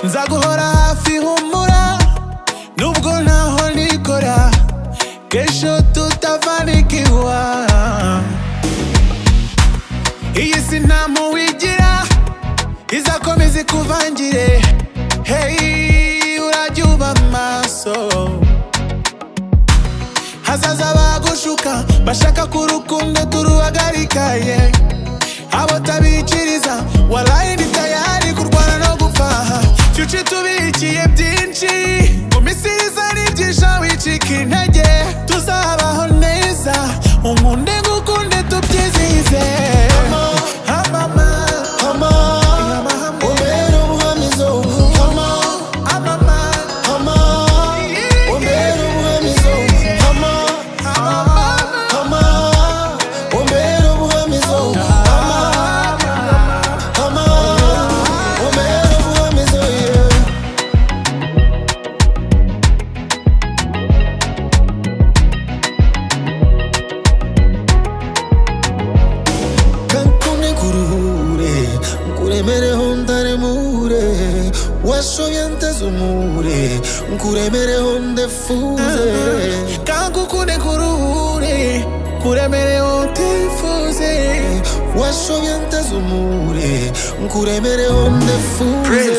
nzaguhora hafi humura nubwo ntaho nikora kesho tutafanikiwa iyi si nta muwigira izakomeza ikuvangire hey urajuba maso hazaza bagushuka bashaka kurukundo turuhagarikaye abo tabikiriza walahi ndi tayari kurwana no gupfaha future tubikiye byinshi umisiriza n'ibyisha wicika intege tuzabaho neza unkunde ngukunde tubyizihize washoyanteze umure nkuremereho ndefuze kangukunde kuruhure kuremereho ndefuze washoyanteze umure nkuremereho ndefuze